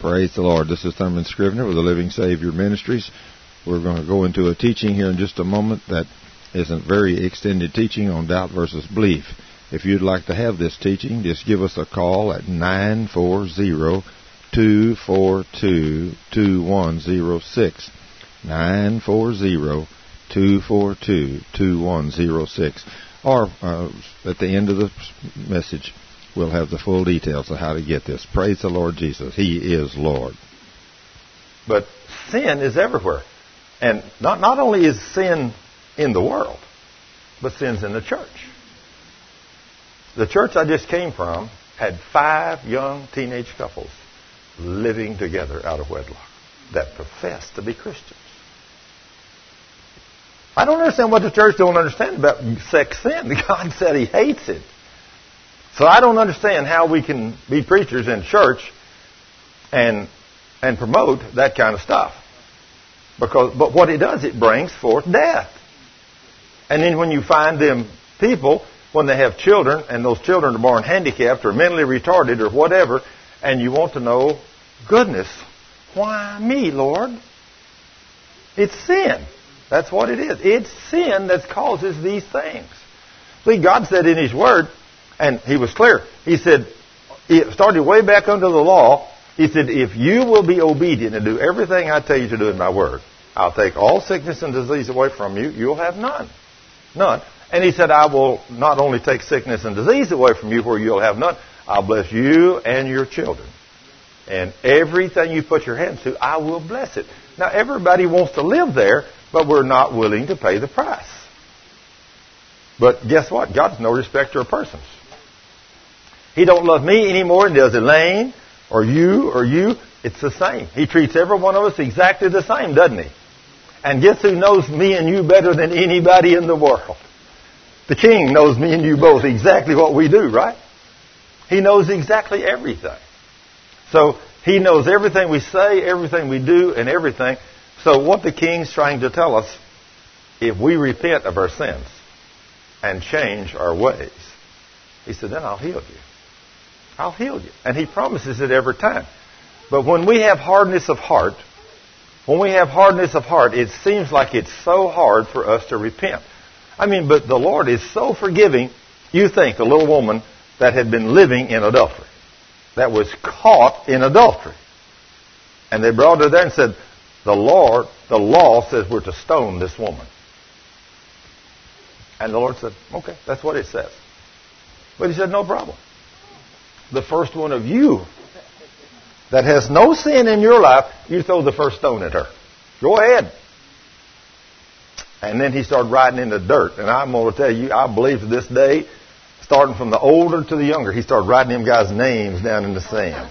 Praise the Lord. This is Thurman Scrivener with the Living Savior Ministries. We're going to go into a teaching here in just a moment that is a very extended teaching on doubt versus belief. If you'd like to have this teaching, just give us a call at 940-242-2106. 940-242-2106. Or at the end of the message, we'll have the full details of how to get this. Praise the Lord Jesus. He is Lord. But sin is everywhere. And not only is sin in the world, but sin's in the church. The church I just came from had 5 young teenage couples living together out of wedlock that professed to be Christians. I don't understand what the church don't understand about sex sin. God said He hates it. So I don't understand how we can be preachers in church and promote that kind of stuff. But what it does, it brings forth death. And then when you find them people, when they have children, and those children are born handicapped or mentally retarded or whatever, and you want to know, goodness, why me, Lord? It's sin. That's what it is. It's sin that causes these things. See, God said in His Word, and He was clear. He said, it started way back under the law. He said, if you will be obedient and do everything I tell you to do in my Word, I'll take all sickness and disease away from you. You'll have none. None. And He said, I will not only take sickness and disease away from you where you'll have none, I'll bless you and your children. And everything you put your hands to, I will bless it. Now, everybody wants to live there, but we're not willing to pay the price. But guess what? God's no respecter of persons. He don't love me any more than does Elaine or you or you. It's the same. He treats every one of us exactly the same, doesn't He? And guess who knows me and you better than anybody in the world? The King knows me and you both exactly what we do, right? He knows exactly everything. So He knows everything we say, everything we do, and everything. So what the King's trying to tell us, if we repent of our sins and change our ways, He said, then I'll heal you. I'll heal you. And He promises it every time. But when we have hardness of heart, it seems like it's so hard for us to repent. I mean, but the Lord is so forgiving. You think the little woman that had been living in adultery, that was caught in adultery. And they brought her there and said, the law says we're to stone this woman. And the Lord said, okay, that's what it says. But He said, no problem. The first one of you that has no sin in your life, you throw the first stone at her. Go ahead. And then He started writing in the dirt. And I'm going to tell you, I believe to this day, starting from the older to the younger, He started writing them guys' names down in the sand.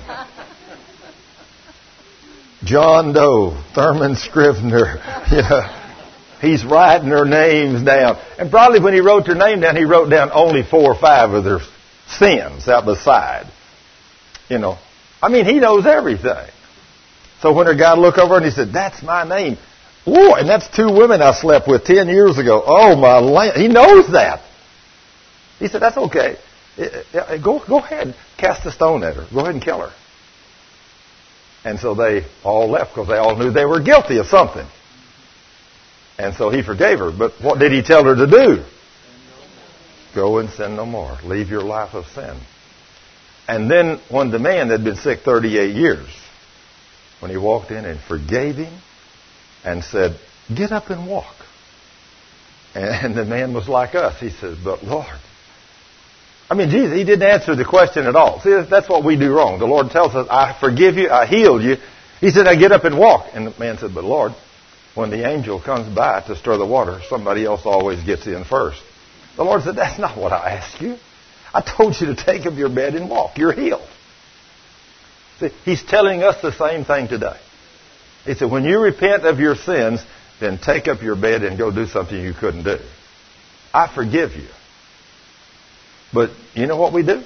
John Doe, Thurman Scrivener, He's writing their names down. And probably when He wrote their name down, He wrote down only 4 or 5 of their sins out beside. I mean, He knows everything. So when a guy looked over and he said, that's my name. Oh, and that's 2 women I slept with 10 years ago. Oh, my land. He knows that. He said, that's okay. Go ahead, cast a stone at her. Go ahead and kill her. And so they all left because they all knew they were guilty of something. And so He forgave her. But what did He tell her to do? Go and sin no more. Leave your life of sin. And then when the man had been sick 38 years, when he walked in and forgave him and said, get up and walk. And the man was like us. He said, but Lord. I mean, Jesus, He didn't answer the question at all. See, that's what we do wrong. The Lord tells us, I forgive you, I healed you. He said, now get up and walk. And the man said, but Lord, when the angel comes by to stir the water, somebody else always gets in first. The Lord said, that's not what I asked you. I told you to take up your bed and walk. You're healed. See, He's telling us the same thing today. He said, when you repent of your sins, then take up your bed and go do something you couldn't do. I forgive you. But you know what we do?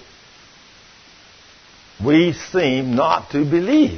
We seem not to believe.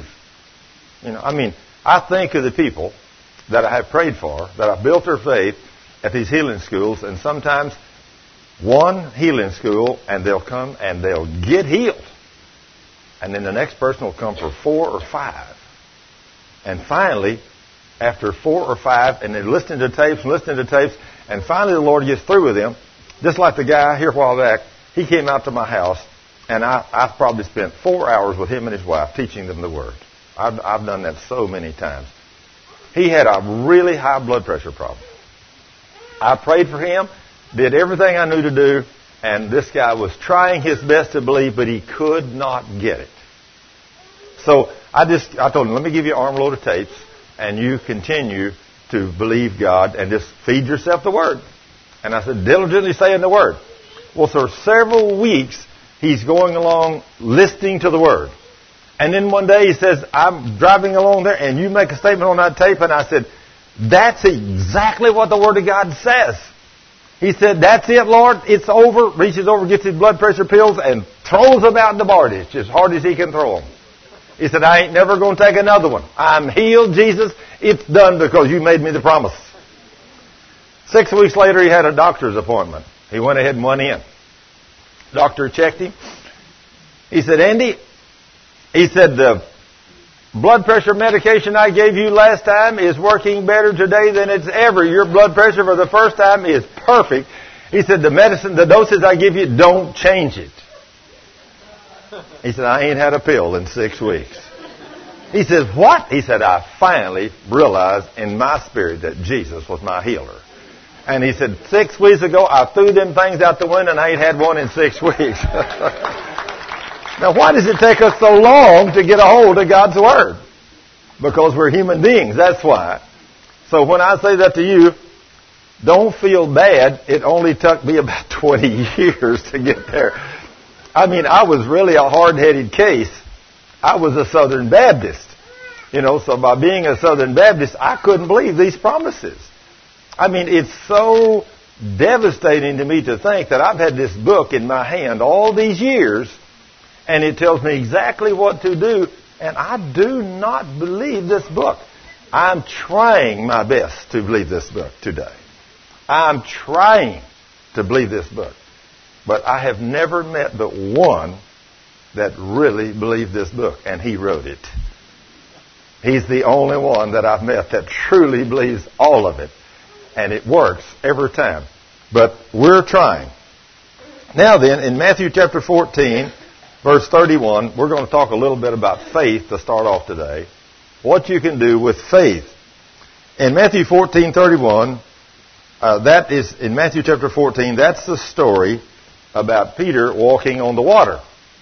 I think of the people that I have prayed for, that have built their faith at these healing schools, and sometimes one healing school, and they'll come and they'll get healed. And then the next person will come for 4 or 5. And finally, after 4 or 5, and they're listening to tapes, and finally the Lord gets through with them. Just like the guy here a while back, he came out to my house, and I've probably spent 4 hours with him and his wife teaching them the Word. I've done that so many times. He had a really high blood pressure problem. I prayed for him, did everything I knew to do, and this guy was trying his best to believe, but he could not get it. So I told him, let me give you an armload of tapes, and you continue to believe God and just feed yourself the Word. And I said, diligently saying the Word. Well, for several weeks, he's going along listening to the Word. And then one day he says, I'm driving along there, and you make a statement on that tape. And I said, that's exactly what the Word of God says. He said, that's it, Lord. It's over. Reaches over, gets his blood pressure pills, and throws them out in the bardage as hard as he can throw them. He said, I ain't never going to take another one. I'm healed, Jesus. It's done because you made me the promise. 6 weeks later, he had a doctor's appointment. He went ahead and went in. Doctor checked him. He said, Andy, he said, the blood pressure medication I gave you last time is working better today than it's ever. Your blood pressure for the first time is perfect. He said, the medicine, the doses I give you, don't change it. He said, I ain't had a pill in 6 weeks. He says, what? He said, I finally realized in my spirit that Jesus was my healer. And he said, 6 weeks ago, I threw them things out the window and I ain't had one in 6 weeks. Now, why does it take us so long to get a hold of God's Word? Because we're human beings, that's why. So when I say that to you, don't feel bad. It only took me about 20 years to get there. I mean, I was really a hard-headed case. I was a Southern Baptist. So by being a Southern Baptist, I couldn't believe these promises. I mean, it's so devastating to me to think that I've had this book in my hand all these years, and it tells me exactly what to do, and I do not believe this book. I'm trying my best to believe this book today. I'm trying to believe this book. But I have never met but one that really believed this book, and he wrote it. He's the only one that I've met that truly believes all of it. And it works every time. But we're trying. Now then, in Matthew chapter 14, verse 31, we're going to talk a little bit about faith to start off today. What you can do with faith. In Matthew 14:31, that is in Matthew chapter 14, that's the story about Peter walking on the water.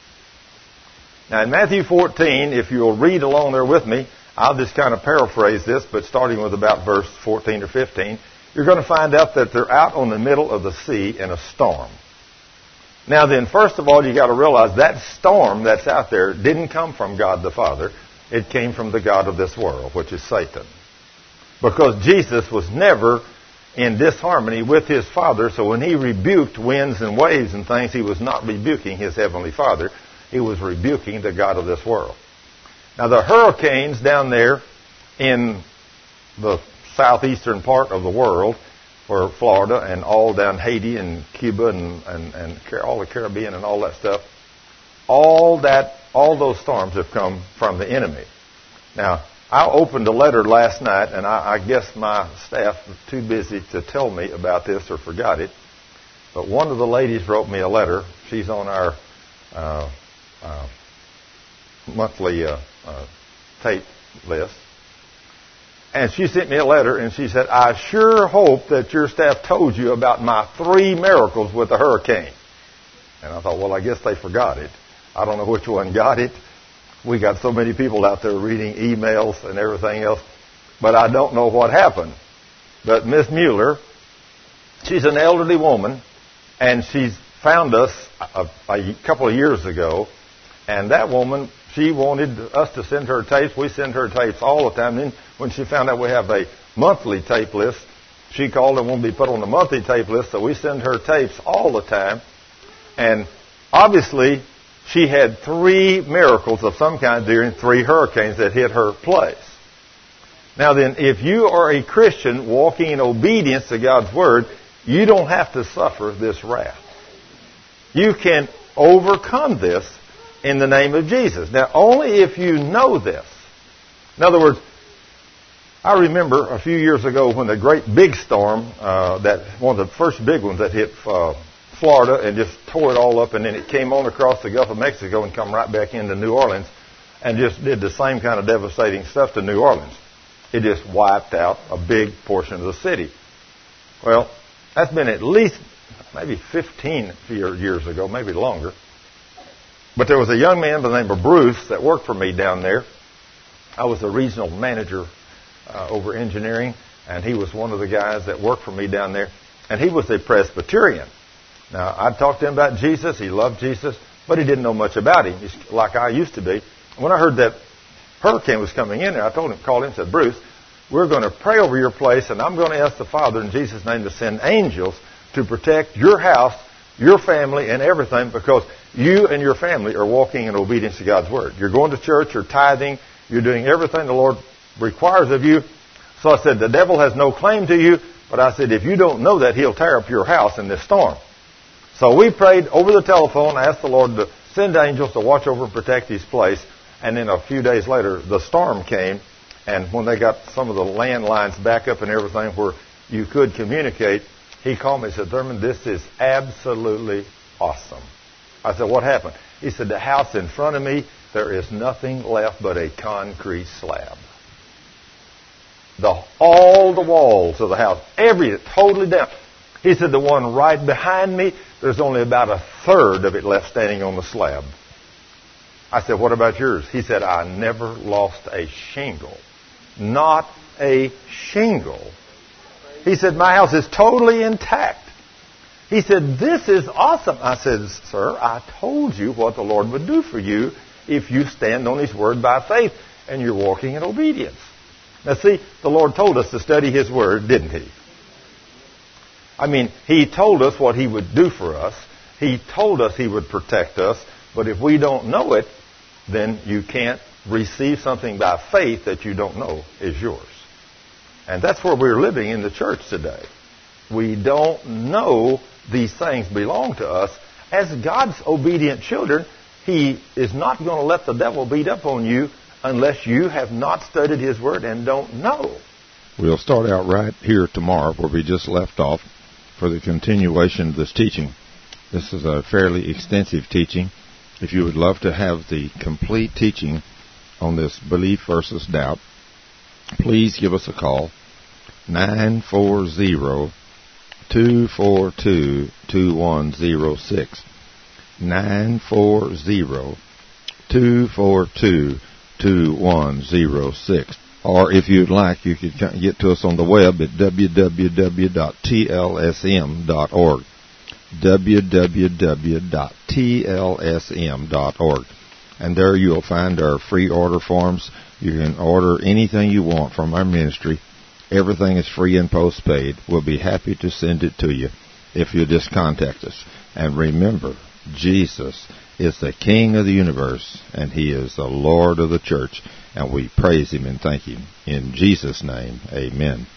Now in Matthew 14, if you'll read along there with me, I'll just kind of paraphrase this, but starting with about verse 14 or 15, you're going to find out that they're out on the middle of the sea in a storm. Now then, first of all, you got to realize that storm that's out there didn't come from God the Father. It came from the god of this world, which is Satan. Because Jesus was never in disharmony with his Father, so when he rebuked winds and waves and things, he was not rebuking his heavenly Father. He was rebuking the god of this world. Now the hurricanes down there in the southeastern part of the world, for Florida and all down Haiti and Cuba and all the Caribbean and all that stuff, all those storms have come from the enemy. Now, I opened a letter last night, and I guess my staff was too busy to tell me about this or forgot it, but one of the ladies wrote me a letter. She's on our monthly tape list. And she sent me a letter, and she said, I sure hope that your staff told you about my 3 miracles with the hurricane. And I thought, well, I guess they forgot it. I don't know which one got it. We got so many people out there reading emails and everything else. But I don't know what happened. But Miss Mueller, she's an elderly woman, and she's found us a couple of years ago. And that woman, she wanted us to send her tapes. We send her tapes all the time. Then when she found out we have a monthly tape list, she called and wanted to be put on the monthly tape list. So we send her tapes all the time. And obviously, she had 3 miracles of some kind during 3 hurricanes that hit her place. Now then, if you are a Christian walking in obedience to God's Word, you don't have to suffer this wrath. You can overcome this in the name of Jesus. Now, only if you know this. In other words, I remember a few years ago when the great big storm, that one of the first big ones that hit Florida and just tore it all up, and then it came on across the Gulf of Mexico and come right back into New Orleans and just did the same kind of devastating stuff to New Orleans. It just wiped out a big portion of the city. Well, that's been at least maybe 15 years ago, maybe longer. But there was a young man by the name of Bruce that worked for me down there. I was the regional manager over engineering, and he was one of the guys that worked for me down there. And he was a Presbyterian. Now, I talked to him about Jesus. He loved Jesus, but he didn't know much about him, like I used to be. When I heard that hurricane was coming in there, I told him, called him and said, Bruce, we're going to pray over your place, and I'm going to ask the Father in Jesus' name to send angels to protect your house, your family, and everything, because you and your family are walking in obedience to God's Word. You're going to church, you're tithing, you're doing everything the Lord requires of you. So I said, the devil has no claim to you, but I said, if you don't know that, he'll tear up your house in this storm. So we prayed over the telephone, asked the Lord to send angels to watch over and protect his place, and then a few days later, the storm came, and when they got some of the landlines back up and everything where you could communicate, he called me and said, Thurman, this is absolutely awesome. I said, what happened? He said, the house in front of me, there is nothing left but a concrete slab. All the walls of the house, everything, totally down. He said, the one right behind me, there's only about a third of it left standing on the slab. I said, what about yours? He said, I never lost a shingle. Not a shingle. He said, my house is totally intact. He said, this is awesome. I said, sir, I told you what the Lord would do for you if you stand on His Word by faith and you're walking in obedience. Now see, the Lord told us to study His Word, didn't He? I mean, He told us what He would do for us. He told us He would protect us. But if we don't know it, then you can't receive something by faith that you don't know is yours. And that's where we're living in the church today. We don't know these things belong to us. As God's obedient children, He is not going to let the devil beat up on you unless you have not studied His Word and don't know. We'll start out right here tomorrow where we just left off for the continuation of this teaching. This is a fairly extensive teaching. If you would love to have the complete teaching on this belief versus doubt, please give us a call, 940-242-2106, 940-242-2106. Or if you'd like, you could get to us on the web at www.tlsm.org. www.tlsm.org. And there you'll find our free order forms. You can order anything you want from our ministry. Everything is free and postpaid. We'll be happy to send it to you if you just contact us. And remember, Jesus is the King of the universe, and He is the Lord of the church. And we praise Him and thank Him. In Jesus' name, amen.